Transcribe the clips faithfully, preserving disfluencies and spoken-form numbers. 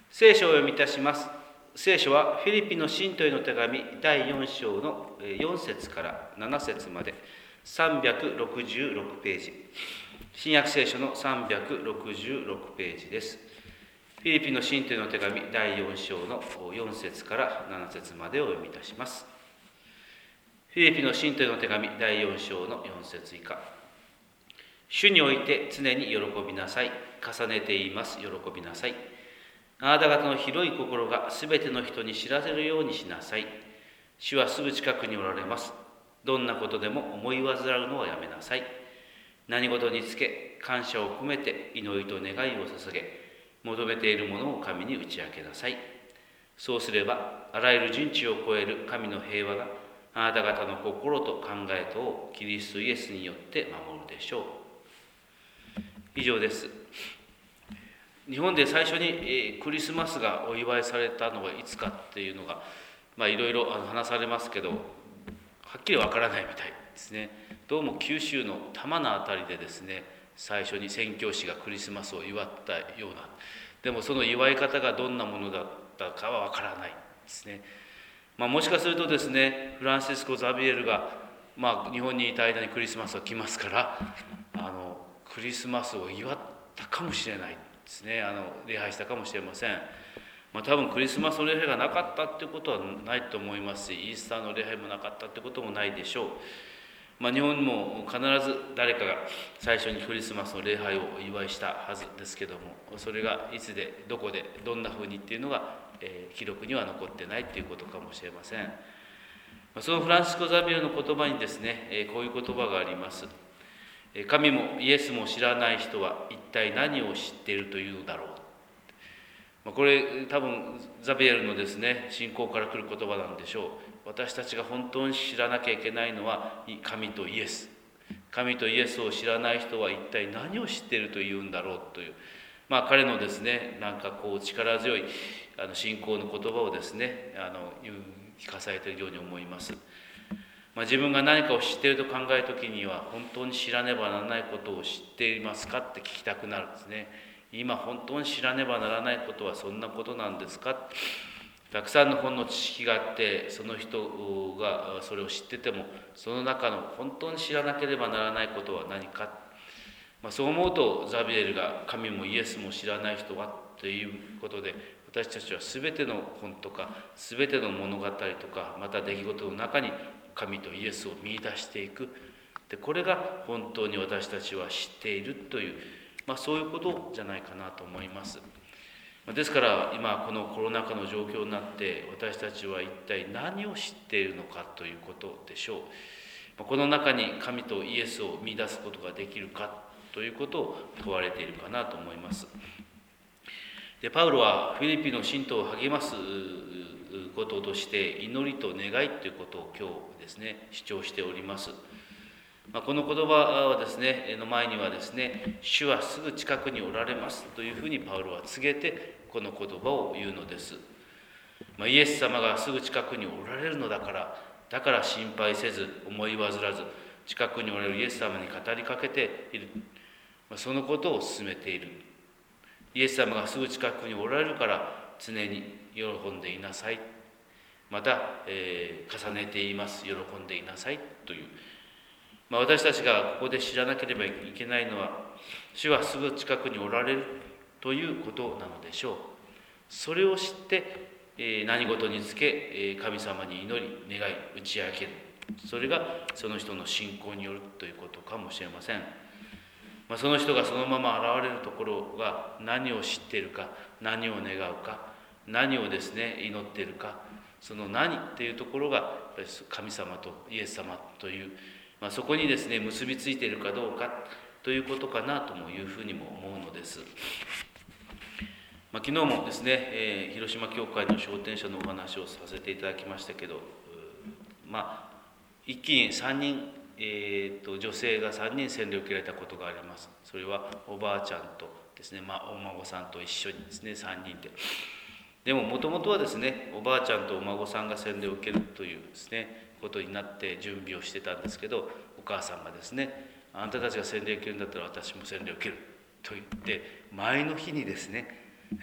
聖書を読みいたします。聖書はフィリピの信徒への手紙だいよん章のよん節からなな節までさんびゃくろくじゅうろくページ、新約聖書のさんびゃくろくじゅうろくページです。フィリピの信徒への手紙だいよん章のよん節からなな節までをお読みいたします。フィリピの信徒への手紙だいよん章のよん節以下。主において常に喜びなさい。重ねて言います。喜びなさい。あなた方の広い心がすべての人に知らせるようにしなさい。主はすぐ近くにおられます。どんなことでも思い煩うのはやめなさい。何事につけ感謝を込めて祈りと願いを捧げ、求めているものを神に打ち明けなさい。そうすればあらゆる人知を超える神の平和があなた方の心と考えとをキリストイエスによって守るでしょう。以上です。日本で最初にクリスマスがお祝いされたのはいつかっていうのが、まあいろいろ話されますけど、はっきりわからないみたいですね。どうも九州の玉名あたりでですね、最初に宣教師がクリスマスを祝ったような、でもその祝い方がどんなものだったかはわからないですね。まあ、もしかするとですね、フランシスコ・ザビエルが、まあ、日本にいた間にクリスマスが来ますから、あのクリスマスを祝ったかもしれないですね。あの礼拝したかもしれません。まあ、多分クリスマスの礼拝がなかったってことはないと思いますし、イースターの礼拝もなかったってこともないでしょう。まあ、日本も必ず誰かが最初にクリスマスの礼拝をお祝いしたはずですけども、それがいつでどこでどんなふうにっていうのが、えー、記録には残ってないっていうことかもしれません。そのフランシスコ・ザビエルの言葉にですね、えー、こういう言葉があります。神もイエスも知らない人は一体何を知っているというのだろう。これ多分ザビエルのですね、信仰から来る言葉なんでしょう。私たちが本当に知らなきゃいけないのは神とイエス。神とイエスを知らない人は一体何を知っているというんだろうという、まあ彼のですね、なんかこう力強いあの信仰の言葉をですね、あの聞かされているように思います。まあ、自分が何かを知っていると考えるときには、本当に知らねばならないことを知っていますかって聞きたくなるんですね。今本当に知らねばならないことはそんなことなんですか。たくさんの本の知識があって、その人がそれを知ってても、その中の本当に知らなければならないことは何か。まあ、そう思うとザビエルが神もイエスも知らない人はということで、私たちは全ての本とか全ての物語とかまた出来事の中に神とイエスを見出していく。でこれが本当に私たちは知っているという、まあ、そういうことじゃないかなと思います。ですから今このコロナ禍の状況になって私たちは一体何を知っているのかということでしょう。この中に神とイエスを見出すことができるかということを問われているかなと思います。でパウロはフィリピの信徒を励ますこととして祈りと願いということを今日ですね主張しております。まあ、この言葉はですねの前にはですね、主はすぐ近くにおられますというふうにパウロは告げてこの言葉を言うのです。まあ、イエス様がすぐ近くにおられるのだからだから心配せず思い煩わず近くにおられるイエス様に語りかけている、まあ、そのことを進めている。イエス様がすぐ近くにおられるから常に喜んでいなさい。また、えー、重ねて言います。喜んでいなさいという。まあ、私たちがここで知らなければいけないのは、主はすぐ近くにおられるということなのでしょう。それを知って、えー、何事につけ、えー、神様に祈り、願い、打ち明ける。それがその人の信仰によるということかもしれません。まあ、その人がそのまま現れるところが何を知っているか、何を願うか、何をですね祈っているか、その何っていうところが神様とイエス様という、まあ、そこにですね結びついているかどうかということかなともいうふうにも思うのです。まあ、昨日もですね、えー、広島教会の昇天者のお話をさせていただきましたけど、まあ一気にさんにん、えー、と女性がさんにん洗礼を受けられたことがあります。それはおばあちゃんとですね、まあ、お孫さんと一緒にですねさんにんで。でももともとはですねおばあちゃんとお孫さんが洗礼を受けるというですねことになって準備をしてたんですけど、お母さんがですね、あなたたちが洗礼を受けるんだったら私も洗礼を受けると言って前の日にですね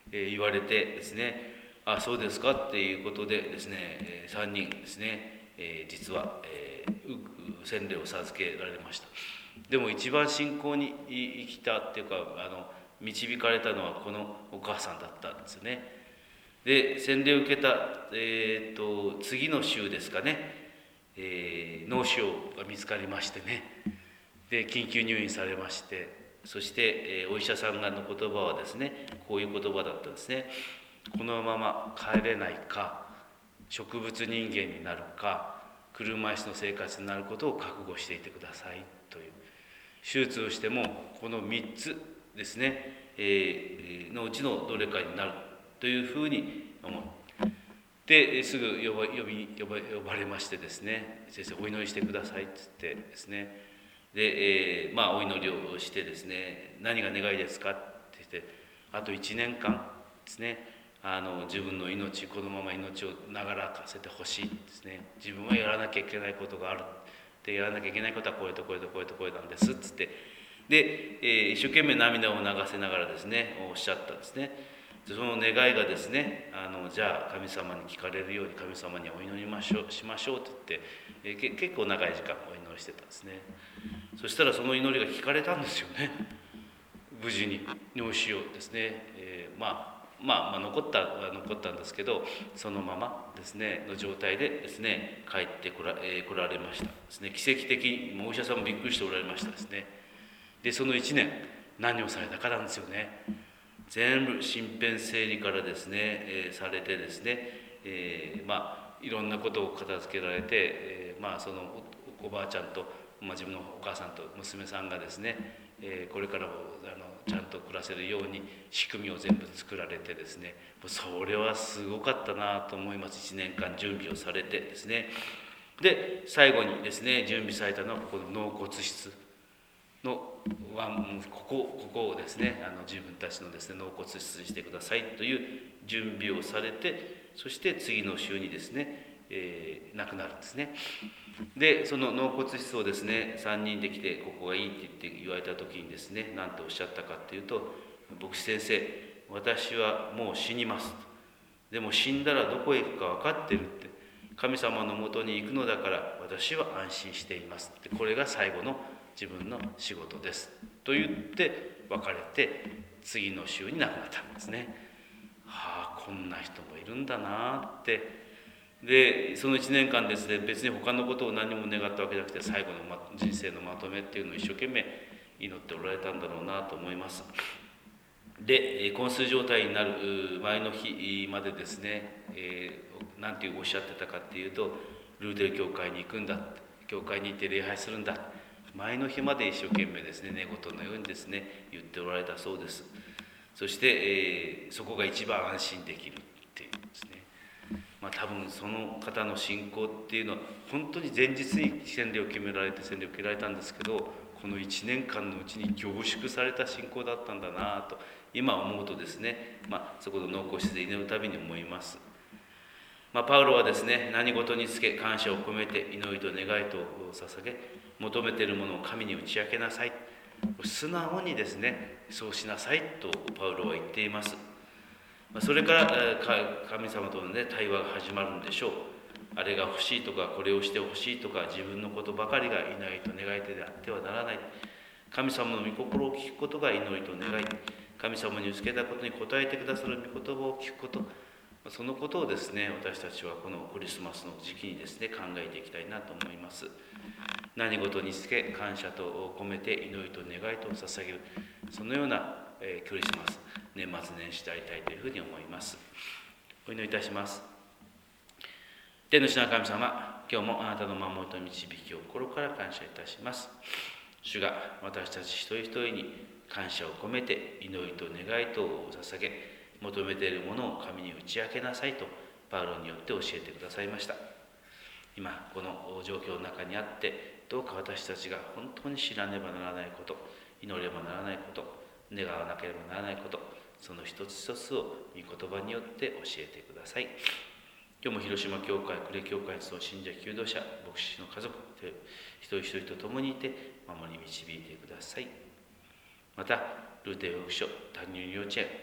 言われてですね、あ、そうですかっていうことでですね、さんにんですね、実は洗礼を授けられました。でも一番信仰に生きたっていうか、あの導かれたのはこのお母さんだったんですよね。で、洗礼を受けた、えー、と次の週ですかね、えー、脳腫瘍が見つかりましてね、で緊急入院されまして、そして、えー、お医者さんがの言葉はですね、こういう言葉だったんですね。このまま帰れないか、植物人間になるか、車椅子の生活になることを覚悟していてくださいという。手術をしてもこのみっつですね、えー、のうちのどれかになるというふうに思う。ですぐ呼ば呼び呼ば呼ばれましてですね、先生お祈りしてくださいって言ってですね、で、えー、まあお祈りをしてですね、何が願いですかって言って、あといちねんかんですね、あの自分の命、このまま命を長らかせてほしいですね。自分はやらなきゃいけないことがある。で、やらなきゃいけないことはこれとこれとこれとこれなんですっつって、で、えー、一生懸命涙を流せながらですね、おっしゃったんですね。その願いがですね、あのじゃあ神様に聞かれるように神様にお祈りましょうしましょうと言って、えー、け結構長い時間お祈りしてたんですね。そしたらその祈りが聞かれたんですよね。無事に脳腫瘍ですね、えー、まあまあ、まあ、残ったは残ったんですけど、そのままですねの状態でですね帰ってこら,、えー、来られましたですね。奇跡的にもうお医者さんもびっくりしておられましたですね。でそのいちねん何をされたかなんですよね。全部身辺整理からですね、えー、されてですね、えー、まあいろんなことを片付けられて、えー、まあその お, おばあちゃんと、まあ、自分のお母さんと娘さんがですね、えー、これからもあのちゃんと暮らせるように仕組みを全部作られてですね、それはすごかったなと思います。いちねんかん準備をされてですね、で最後にですね準備されたのはここの納骨室のここここをですね、あの自分たちのですね納骨室にしてくださいという準備をされて、そして次の週にですね、えー、亡くなるんですね。でその納骨室をですねさんにんで来てここがいいって言って言われた時にですね、何ておっしゃったかっていうと、牧師先生、私はもう死にます。でも死んだらどこへ行くか分かってるって、神様のもとに行くのだから私は安心していますって、これが最後の自分の仕事ですと言って別れて、次の週に亡くなったんですね。はあ、こんな人もいるんだなって。でそのいちねんかんですね、別に他のことを何も願ったわけじゃなくて、最後の、ま、人生のまとめっていうのを一生懸命祈っておられたんだろうなと思います。で昏睡状態になる前の日までですね、えー、なんておっしゃってたかっていうと、ルーテル教会に行くんだ、教会に行って礼拝するんだ、前の日まで一生懸命ですね、寝言のようにですね言っておられたそうです。そして、えー、そこが一番安心できるっていうですね、まあ多分その方の信仰っていうのは本当に前日に洗礼を決められて洗礼を受けられたんですけど、このいちねんかんのうちに凝縮された信仰だったんだなと今思うとですね、まあ、そこの納骨室で祈るたびに思います。まあ、パウロはですね、何事につけ感謝を込めて祈りと願いと捧げ、求めているものを神に打ち明けなさい、素直にですねそうしなさいとパウロは言っています。それから神様との、ね、対話が始まるんでしょう。あれが欲しいとかこれをして欲しいとか自分のことばかりがいないと願い手であってはならない。神様の御心を聞くことが祈りと願い、神様にぶつけたことに応えてくださる御言葉を聞くこと、そのことをですね私たちはこのクリスマスの時期にですね考えていきたいなと思います。何事につけ感謝と込めて祈りと願いと捧げる、そのような、えー、クリスマス年末年始でありたいというふうに思います。お祈りいたします。天の父なる神様、今日もあなたの守りと導きを心から感謝いたします。主が私たち一人一人に感謝を込めて祈りと願いとを捧げ、求めているものを神に打ち明けなさいとパウロによって教えてくださいました。今この状況の中にあって、どうか私たちが本当に知らねばならないこと、祈ればならないこと、願わなければならないこと、その一つ一つを御言葉によって教えてください。今日も広島教会、呉教会の信者、求道者、牧師の家族、一人一人と共にいて守り導いてください。またルーテ保育所、担任幼稚園、そこ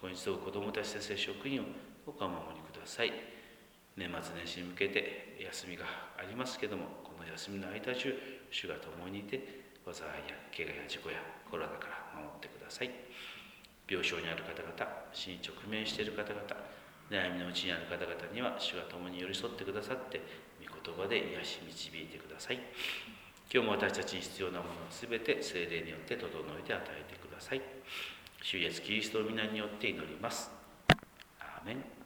今日子どもたち先生職員をどうかお守りください。年末年始に向けて休みがありますけども、この休みの間中、主が共にいて、災いや怪我や事故やコロナから守ってください。病床にある方々、死に直面している方々、悩みのうちにある方々には主が共に寄り添ってくださって、御言葉で癒し導いてください。今日も私たちに必要なものをすべて聖霊によって整えて与えてください。主イエスキリストの皆によって祈ります。アーメン。